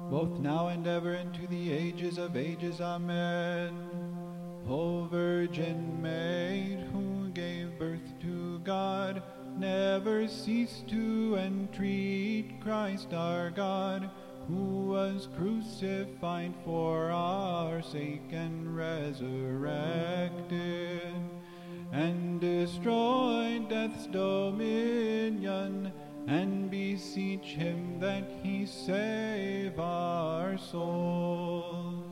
both now and ever into the ages of ages. Amen. O Virgin Maid, who gave birth to God, never cease to entreat Christ our God, who was crucified for our sake and resurrected, and destroyed death's dominion, and beseech him that he save our souls.